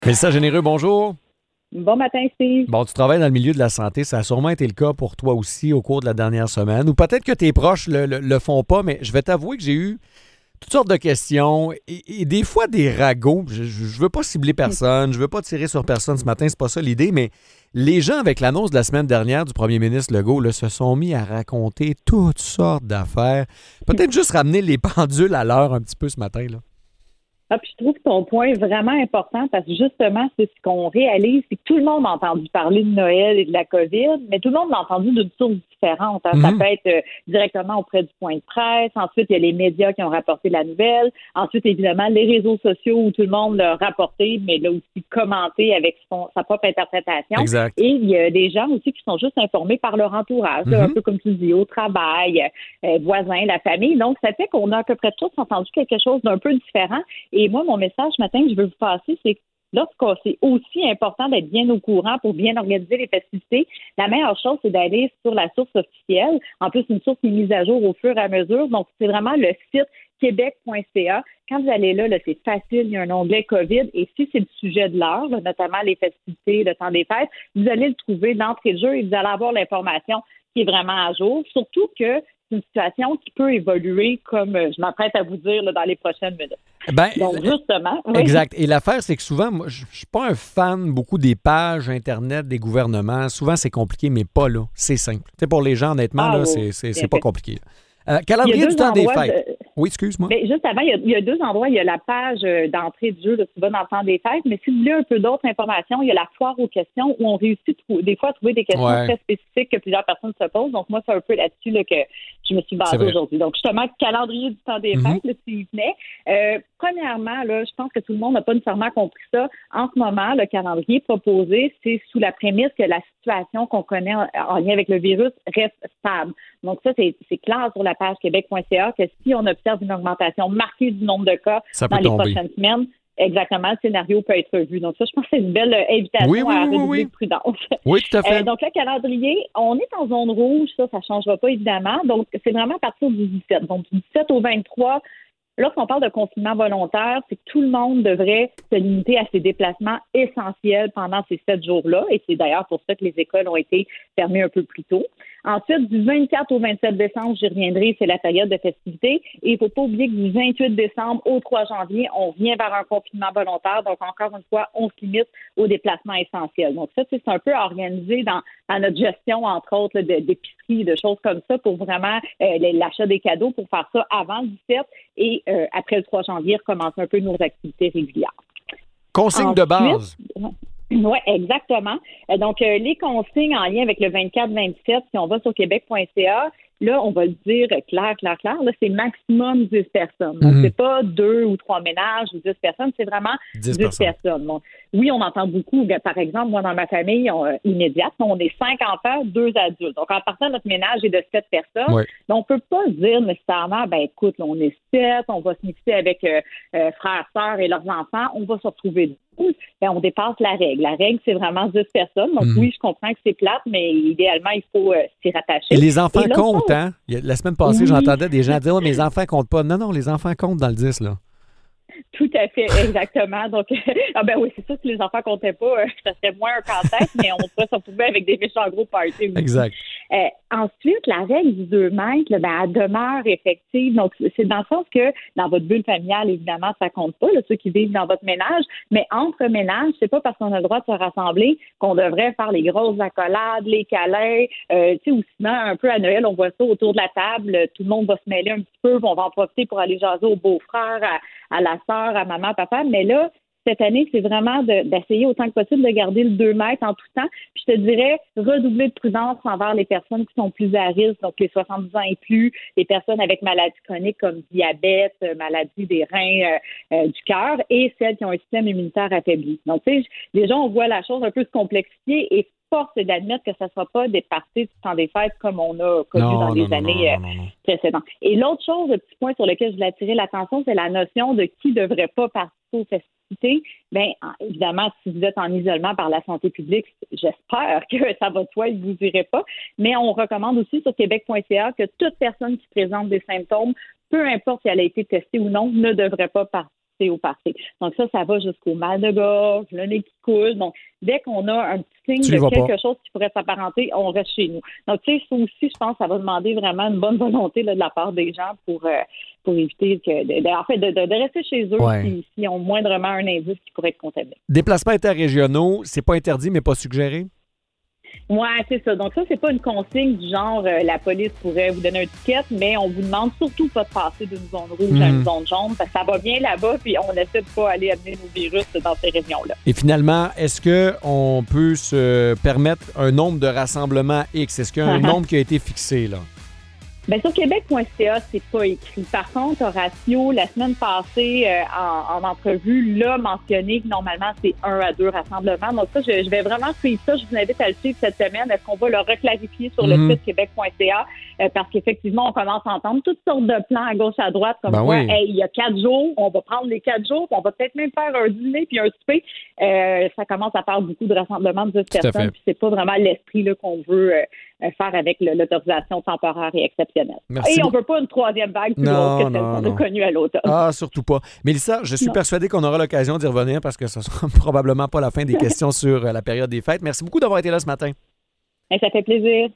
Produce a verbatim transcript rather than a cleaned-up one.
Mélissa Généreux, bonjour. Bon matin, Steve. Bon, tu travailles dans le milieu de la santé. Ça a sûrement été le cas pour toi aussi au cours de la dernière semaine. Ou peut-être que tes proches le, le, le font pas, mais je vais t'avouer que j'ai eu toutes sortes de questions et, et des fois des ragots. Je, je veux pas cibler personne, je veux pas tirer sur personne ce matin, c'est pas ça l'idée, mais les gens, avec l'annonce de la semaine dernière du premier ministre Legault, là, se sont mis à raconter toutes sortes d'affaires. Peut-être juste ramener les pendules à l'heure un petit peu ce matin, là. Ah, puis je trouve ton point vraiment important parce que justement, c'est ce qu'on réalise, c'est que tout le monde a entendu parler de Noël et de la COVID, mais tout le monde l'a entendu d'une source différente. Hein. Mm-hmm. Ça peut être euh, directement auprès du point de presse. Ensuite, il y a les médias qui ont rapporté la nouvelle. Ensuite, évidemment, les réseaux sociaux où tout le monde l'a rapporté, mais l'a aussi commenté avec son, sa propre interprétation. Exact. Et il y a des gens aussi qui sont juste informés par leur entourage, mm-hmm. là, un peu comme tu dis, au travail, euh, voisins, la famille. Donc, ça fait qu'on a à peu près tous entendu quelque chose d'un peu différent. Et moi, mon message ce matin que je veux vous passer, c'est que lorsqu'on c'est aussi important d'être bien au courant pour bien organiser les festivités, la meilleure chose, c'est d'aller sur la source officielle. En plus, une source qui est mise à jour au fur et à mesure. Donc, c'est vraiment le site québec point c a. Quand vous allez là, là, c'est facile, il y a un onglet COVID. Et si c'est le sujet de l'heure, là, notamment les festivités, le temps des fêtes, vous allez le trouver d'entrée de jeu et vous allez avoir l'information qui est vraiment à jour. Surtout que c'est une situation qui peut évoluer, comme je m'apprête à vous dire là, dans les prochaines minutes. Ben, Donc, justement. Oui. Exact. Et l'affaire, c'est que souvent, moi, je ne suis pas un fan beaucoup des pages Internet des gouvernements. Souvent, c'est compliqué, mais pas là. C'est simple. Tu sais, pour les gens, honnêtement, ah, là, oui. c'est, c'est, c'est pas compliqué. Euh, calendrier du temps des fêtes. De... Oui, excuse-moi. Mais juste avant, il y, a, il y a deux endroits. Il y a la page d'entrée de jeu, là, tu vas dans le temps des fêtes, mais si vous voulez un peu d'autres informations, il y a la foire aux questions où on réussit des fois à trouver des questions ouais. très spécifiques que plusieurs personnes se posent. Donc, moi, c'est un peu là-dessus là, que je me suis basée aujourd'hui. Donc, justement, calendrier du temps des mm-hmm. fêtes, là, s'il venait. Euh, premièrement, là, je pense que tout le monde n'a pas nécessairement compris ça. En ce moment, le calendrier proposé, c'est sous la prémisse que la situation qu'on connaît en, en lien avec le virus reste stable. Donc, ça, c'est, c'est clair sur la page québec point c a que si on observe une augmentation marquée du nombre de cas ça dans les tomber. prochaines semaines, exactement, le scénario peut être revu. Donc, ça, je pense que c'est une belle invitation oui, oui, à oui, redoubler oui. de prudence. Oui, tout à fait. Euh, donc, le calendrier, on est en zone rouge, ça, ça ne changera pas, évidemment. Donc, c'est vraiment à partir du dix-sept. Donc, du dix-sept au vingt-trois, lorsqu'on parle de confinement volontaire, c'est que tout le monde devrait se limiter à ses déplacements essentiels pendant ces sept jours-là. Et c'est d'ailleurs pour ça que les écoles ont été fermées un peu plus tôt. Ensuite, du vingt-quatre au vingt-sept décembre, j'y reviendrai, c'est la période de festivité. Et il ne faut pas oublier que du vingt-huit décembre au trois janvier, on vient vers un confinement volontaire. Donc, encore une fois, on se limite aux déplacements essentiels. Donc, ça, c'est un peu organisé dans, dans notre gestion, entre autres, là, de, d'épicerie, de choses comme ça, pour vraiment euh, l'achat des cadeaux, pour faire ça avant le dix-sept et euh, après le trois janvier, recommencer un peu nos activités régulières. Consigne Ensuite, de base. Oui, exactement. Donc, euh, les consignes en lien avec le vingt-quatre vingt-sept, si on va sur québec point c a, là, on va le dire clair, clair, clair, là, c'est maximum dix personnes. Donc, mm-hmm. c'est pas deux ou trois ménages ou dix personnes, c'est vraiment dix, dix personnes. personnes. Donc, oui, on entend beaucoup. Par exemple, moi, dans ma famille on, euh, immédiate, on est cinq enfants, deux adultes. Donc, en partant, notre ménage est de sept personnes. Oui. Donc, on peut pas dire nécessairement, ben écoute, là, on est sept, on va se mixer avec euh, euh, frères, sœurs et leurs enfants, on va se retrouver douze. Ben, on dépasse la règle. La règle, c'est vraiment dix personnes. Donc, mm-hmm. oui, je comprends que c'est plate, mais idéalement, il faut euh, s'y rattacher. Et les enfants et comptent, hein? La semaine passée, oui. j'entendais des gens dire oh, « mes enfants comptent pas ». Non, non, les enfants comptent dans le dix, là. Tout à fait, exactement. Donc, ah ben oui, c'est sûr que si les enfants comptaient pas, euh, ça serait moins un casse-tête, mais on pourrait se retrouver avec des méchants gros parties aussi. Exact. Euh, ensuite, la règle du deux mètres, là, ben, elle demeure effective. Donc, c'est dans le sens que dans votre bulle familiale, évidemment, ça compte pas, là, ceux qui vivent dans votre ménage, mais entre ménages, c'est pas parce qu'on a le droit de se rassembler qu'on devrait faire les grosses accolades, les câlins, euh, tu sais, ou sinon, un peu à Noël, on voit ça autour de la table, tout le monde va se mêler un petit peu, on va en profiter pour aller jaser au beau-frère, à, à la sœur, à maman, papa, mais là, cette année, c'est vraiment de, d'essayer autant que possible de garder le deux mètres en tout temps. Puis je te dirais, redoubler de prudence envers les personnes qui sont plus à risque, donc les soixante-dix ans et plus, les personnes avec maladies chroniques comme diabète, maladie des reins, euh, euh, du cœur, et celles qui ont un système immunitaire affaibli. Donc, tu sais, déjà, on voit la chose un peu se complexifier et force est d'admettre que ça ne sera pas des parties du temps des fêtes comme on a connu non, dans non, les non, années non, non, non. précédentes. Et l'autre chose, le petit point sur lequel je voulais attirer l'attention, c'est la notion de qui ne devrait pas participer aux festivités. Bien, évidemment, si vous êtes en isolement par la santé publique, j'espère que ça va de soi et que vous n'irez pas. Mais on recommande aussi sur québec point c a que toute personne qui présente des symptômes, peu importe si elle a été testée ou non, ne devrait pas participer participer au party. Donc ça, ça va jusqu'au mal de gorge, le nez qui coule. Donc, dès qu'on a un petit signe de quelque pas. chose qui pourrait s'apparenter, on reste chez nous. Donc, tu sais, ça aussi, je pense, ça va demander vraiment une bonne volonté là, de la part des gens pour, euh, pour éviter que, de, de, en fait, de, de, de rester chez eux ouais. s'ils si ont moindrement un indice qui pourrait être contaminé. Déplacements interrégionaux, c'est pas interdit, mais pas suggéré? Oui, c'est ça. Donc ça, c'est pas une consigne du genre euh, la police pourrait vous donner un ticket, mais on vous demande surtout pas de passer d'une zone rouge mmh. à une zone jaune, parce que ça va bien là-bas, puis on essaie de pas aller amener nos virus dans ces régions-là. Et finalement, est-ce qu'on peut se permettre un nombre de rassemblements X? Est-ce qu'il y a un nombre qui a été fixé, là? Bien, sur québec point c a, c'est pas écrit. Par contre, Horacio, la semaine passée, euh, en, en entrevue, l'a mentionné que normalement, c'est un à deux rassemblements. Donc ça, je, je vais vraiment suivre ça. Je vous invite à le suivre cette semaine. Est-ce qu'on va le reclarifier sur mm-hmm. le site québec point c a? Euh, parce qu'effectivement, on commence à entendre toutes sortes de plans à gauche, à droite, comme ben quoi, oui. hey, il y a quatre jours, on va prendre les quatre jours, puis on va peut-être même faire un dîner puis un souper. Euh, ça commence à faire beaucoup de rassemblements de dix personnes, puis c'est pas vraiment l'esprit là, qu'on veut euh, faire avec le, l'autorisation temporaire et exceptionnelle. Merci et on beaucoup. veut pas une troisième vague plus non, grosse que celle non, qu'on non. a connue à l'automne. Ah, surtout pas. Mélissa, je suis non. persuadée qu'on aura l'occasion d'y revenir parce que ce sera probablement pas la fin des questions sur la période des fêtes. Merci beaucoup d'avoir été là ce matin. Et ça fait plaisir.